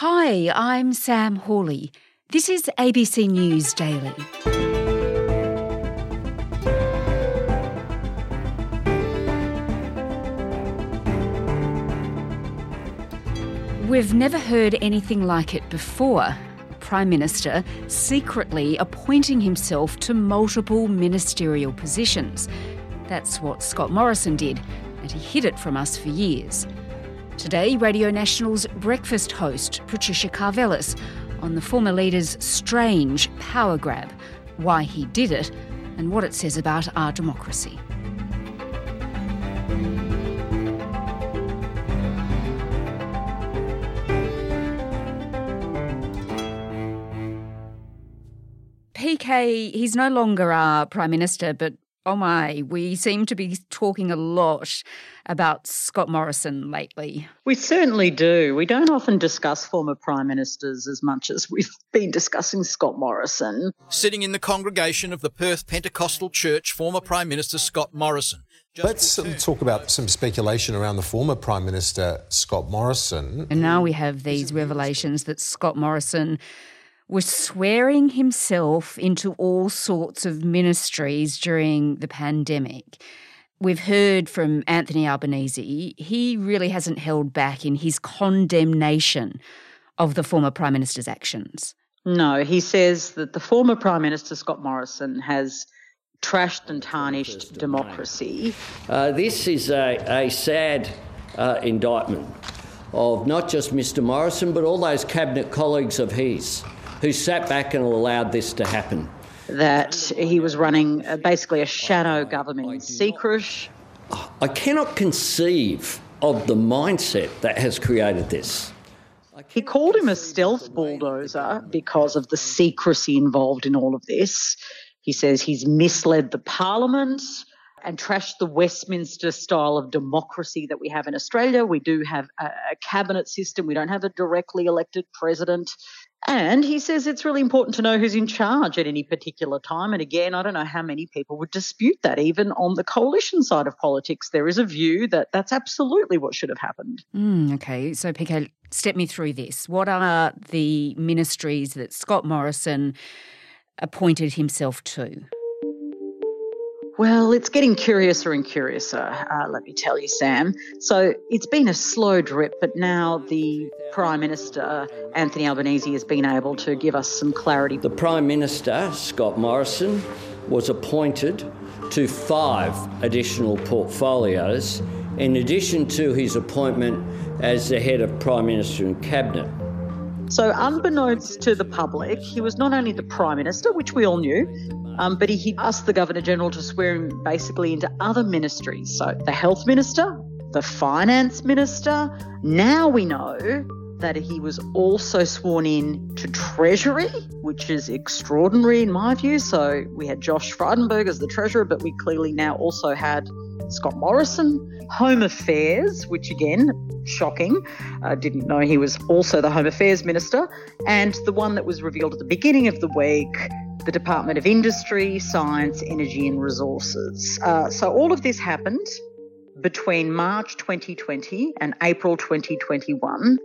Hi, I'm Sam Hawley. This is ABC News Daily. We've never heard anything like it before. Prime Minister secretly appointing himself to multiple ministerial positions. That's what Scott Morrison did, and he hid it from us for years. Today, Radio National's breakfast host, Patricia Karvelas, on the former leader's strange power grab, why he did it, and what it says about our democracy. PK, he's no longer our Prime Minister, but oh my, we seem to be talking a lot about Scott Morrison lately. We certainly do. We don't often discuss former Prime Ministers as much as we've been discussing Scott Morrison. Sitting in the congregation of the Perth Pentecostal Church, former Prime Minister Scott Morrison. Let's talk about some speculation around the former Prime Minister Scott Morrison. And now we have these revelations that Scott Morrison was swearing himself into all sorts of ministries during the pandemic. We've heard from Anthony Albanese. He really hasn't held back in his condemnation of the former Prime Minister's actions. No, he says that the former Prime Minister Scott Morrison has trashed and tarnished democracy. This is a sad indictment of not just Mr Morrison, but all those cabinet colleagues of his who sat back and allowed this to happen. That he was running basically a shadow government in secret. I cannot conceive of the mindset that has created this. He called him a stealth bulldozer because of the secrecy involved in all of this. He says he's misled the parliament and trashed the Westminster style of democracy that we have in Australia. We do have a cabinet system. We don't have a directly elected president. And he says it's really important to know who's in charge at any particular time. And again, I don't know how many people would dispute that. Even on the coalition side of politics, there is a view that that's absolutely what should have happened. Okay, so PK, step me through this. What are the ministries that Scott Morrison appointed himself to? Well, it's getting curiouser and curiouser, let me tell you, Sam. So it's been a slow drip, but now the Prime Minister, Anthony Albanese, has been able to give us some clarity. The Prime Minister, Scott Morrison, was appointed to 5 additional portfolios in addition to his appointment as the head of Prime Minister and Cabinet. So unbeknownst to the public, he was not only the Prime Minister, which we all knew, but he asked the Governor-General to swear him basically into other ministries. So the Health Minister, the Finance Minister. Now we know that he was also sworn in to Treasury, which is extraordinary in my view. So we had Josh Frydenberg as the Treasurer, but we clearly now also had Scott Morrison. Home Affairs, which again, shocking. Didn't know he was also the Home Affairs Minister. And the one that was revealed at the beginning of the week, the Department of Industry, Science, Energy and Resources. So all of this happened between March 2020 and April 2021.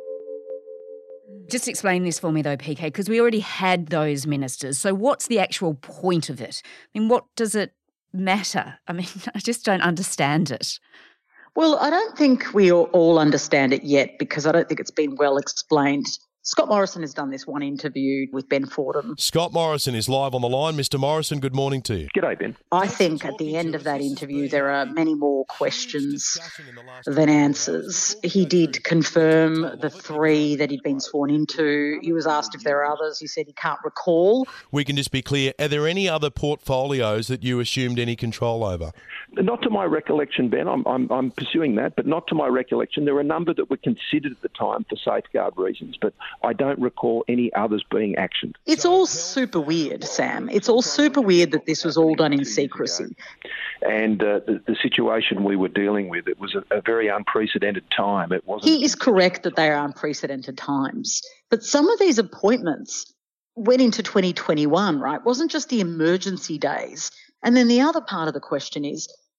Just explain this for me though, PK, because we already had those ministers. So what's the actual point of it? I mean, what does it matter? I mean, I just don't understand it. Well, I don't think we all understand it yet because I don't think it's been well explained. Scott Morrison has done this one interview with Ben Fordham. Scott Morrison is live on the line. Mr Morrison, good morning to you. G'day, Ben. I think at the end of that interview there are many more questions than answers. He did confirm the 3 that he'd been sworn into. He was asked if there are others. He said he can't recall. We can just be clear, are there any other portfolios that you assumed any control over? Not to my recollection, Ben. I'm pursuing that, but not to my recollection. There were a number that were considered at the time for safeguard reasons, but I don't recall any others being actioned. It's all super weird, Sam. It's all super weird that this was all done in secrecy. And the situation we were dealing with, it was a very unprecedented time. It wasn't. He is correct that they are unprecedented times. But some of these appointments went into 2021, right? It wasn't just the emergency days. And then the other part of the question is,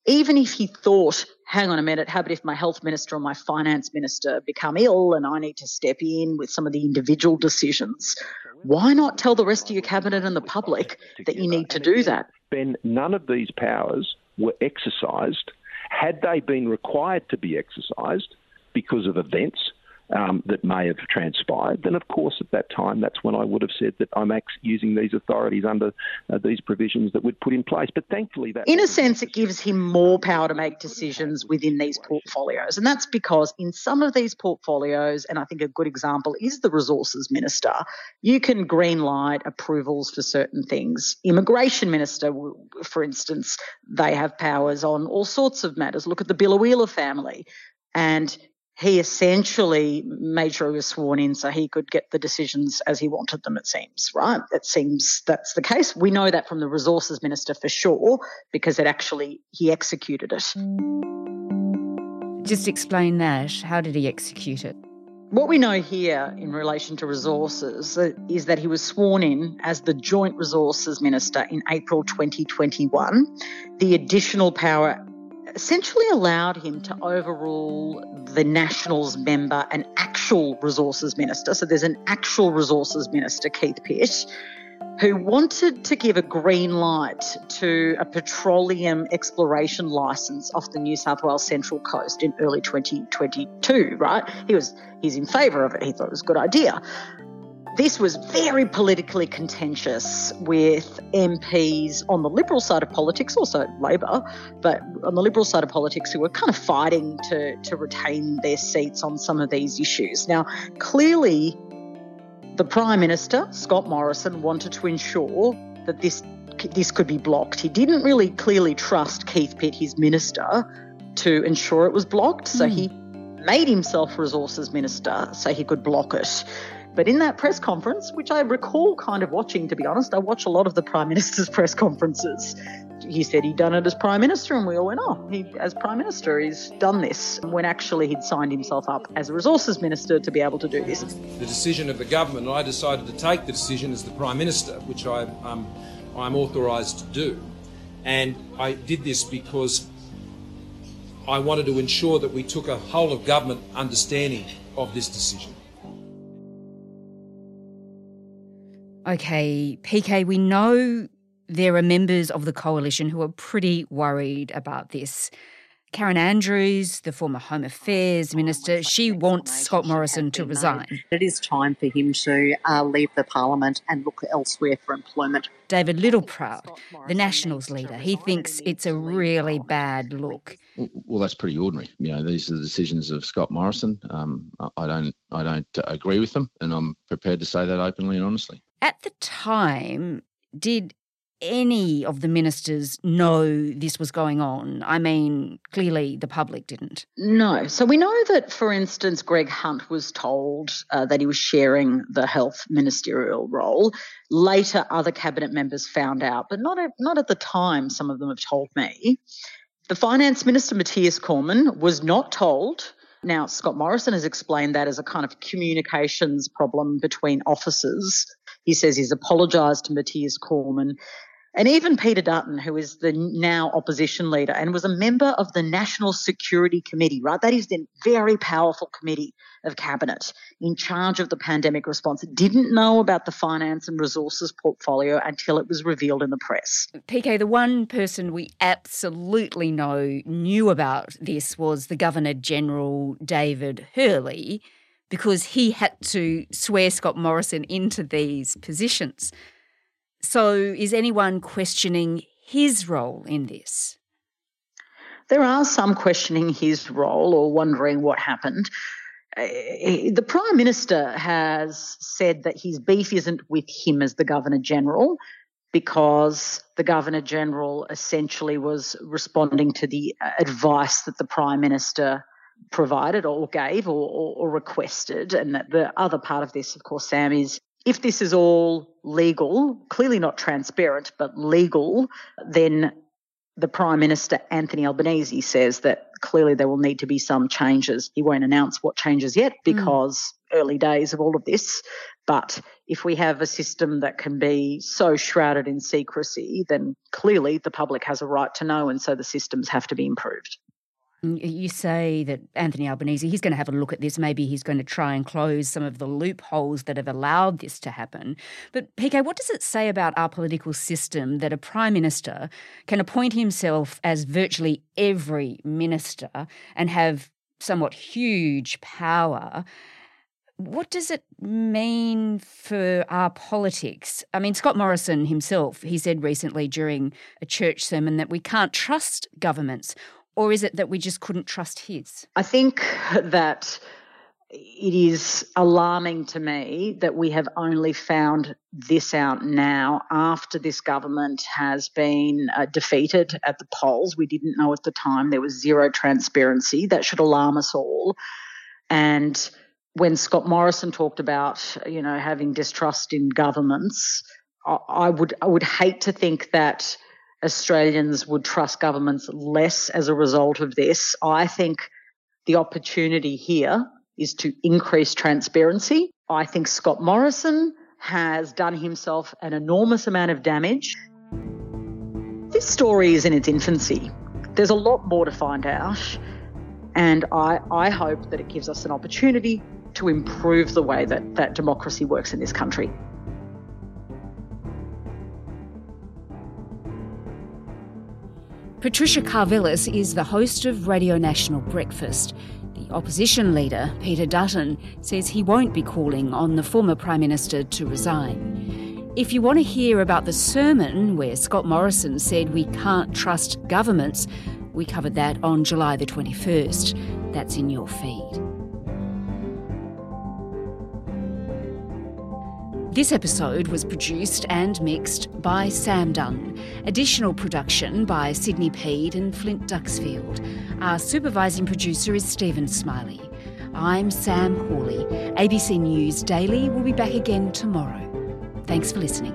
even if he thought, hang on a minute, how about if my health minister or my finance minister become ill and I need to step in with some of the individual decisions? Why not tell the rest of your cabinet and the public that you need to do that? Ben, none of these powers were exercised. Had they been required to be exercised because of events that may have transpired, then of course at that time that's when I would have said that I'm using these authorities under these provisions that we'd put in place. But thankfully that... In a sense, it gives him more power to make decisions within these portfolios. And that's because in some of these portfolios, and I think a good example is the Resources Minister, you can green light approvals for certain things. Immigration Minister, for instance, they have powers on all sorts of matters. Look at the Biloela family. And he essentially made sure he was sworn in so he could get the decisions as he wanted them, it seems, right? It seems that's the case. We know that from the Resources Minister for sure because he executed it. Just explain that. How did he execute it? What we know here in relation to resources is that he was sworn in as the Joint Resources Minister in April 2021. The additional power essentially allowed him to overrule the Nationals member, an actual resources minister. So there's an actual resources minister, Keith Pitt, who wanted to give a green light to a petroleum exploration licence off the New South Wales Central Coast in early 2022, right? He's in favour of it. He thought it was a good idea. This was very politically contentious with MPs on the Liberal side of politics, also Labor, but on the Liberal side of politics who were kind of fighting to retain their seats on some of these issues. Now, clearly, the Prime Minister, Scott Morrison, wanted to ensure that this could be blocked. He didn't really clearly trust Keith Pitt, his minister, to ensure it was blocked, so he made himself Resources Minister so he could block it. But in that press conference, which I recall kind of watching, to be honest, I watch a lot of the Prime Minister's press conferences. He said he'd done it as Prime Minister and we all went, as Prime Minister, he's done this, when actually he'd signed himself up as a Resources Minister to be able to do this. The decision of the government, I decided to take the decision as the Prime Minister, which I'm authorised to do. And I did this because I wanted to ensure that we took a whole of government understanding of this decision. Okay, PK, we know there are members of the coalition who are pretty worried about this. Karen Andrews, the former Home Affairs Minister, she wants Scott Morrison to resign. It is time for him to leave the parliament and look elsewhere for employment. David Littleproud, the Nationals leader, he thinks it's a really bad look. Well, that's pretty ordinary. These are the decisions of Scott Morrison. I don't agree with them, and I'm prepared to say that openly and honestly. At the time, did any of the ministers know this was going on? I mean, clearly the public didn't. No. So we know that, for instance, Greg Hunt was told that he was sharing the health ministerial role. Later, other cabinet members found out, but not at the time, some of them have told me. The Finance Minister, Matthias Cormann, was not told. Now, Scott Morrison has explained that as a kind of communications problem between officers. He says he's apologised to Matthias Cormann. And even Peter Dutton, who is the now opposition leader and was a member of the National Security Committee, right? That is the very powerful committee of cabinet in charge of the pandemic response, didn't know about the finance and resources portfolio until it was revealed in the press. PK, the one person we absolutely knew about this was the Governor-General, David Hurley, because he had to swear Scott Morrison into these positions. So is anyone questioning his role in this? There are some questioning his role or wondering what happened. The Prime Minister has said that his beef isn't with him as the Governor-General, because the Governor-General essentially was responding to the advice that the Prime Minister provided or gave or requested. And that the other part of this, of course, Sam, is if this is all legal, clearly not transparent, but legal, then the Prime Minister, Anthony Albanese, says that clearly there will need to be some changes. He won't announce what changes yet because early days of all of this. But if we have a system that can be so shrouded in secrecy, then clearly the public has a right to know, and so the systems have to be improved. You say that Anthony Albanese, he's going to have a look at this. Maybe he's going to try and close some of the loopholes that have allowed this to happen. But PK, what does it say about our political system that a Prime Minister can appoint himself as virtually every minister and have somewhat huge power? What does it mean for our politics? I mean, Scott Morrison himself, he said recently during a church sermon that we can't trust governments. Or is it that we just couldn't trust his? I think that it is alarming to me that we have only found this out now after this government has been defeated at the polls. We didn't know at the time. There was zero transparency. That should alarm us all. And when Scott Morrison talked about, having distrust in governments, I would hate to think that Australians would trust governments less as a result of this. I think the opportunity here is to increase transparency. I think Scott Morrison has done himself an enormous amount of damage. This story is in its infancy. There's a lot more to find out, and I hope that it gives us an opportunity to improve the way that democracy works in this country. Patricia Karvelas is the host of Radio National Breakfast. The opposition leader, Peter Dutton, says he won't be calling on the former Prime Minister to resign. If you want to hear about the sermon where Scott Morrison said we can't trust governments, we covered that on July the 21st. That's in your feed. This episode was produced and mixed by Sam Dunn. Additional production by Sydney Peed and Flint Duxfield. Our supervising producer is Stephen Smiley. I'm Sam Hawley. ABC News Daily will be back again tomorrow. Thanks for listening.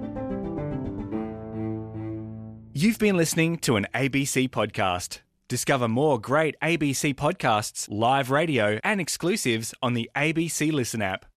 You've been listening to an ABC podcast. Discover more great ABC podcasts, live radio and exclusives on the ABC Listen app.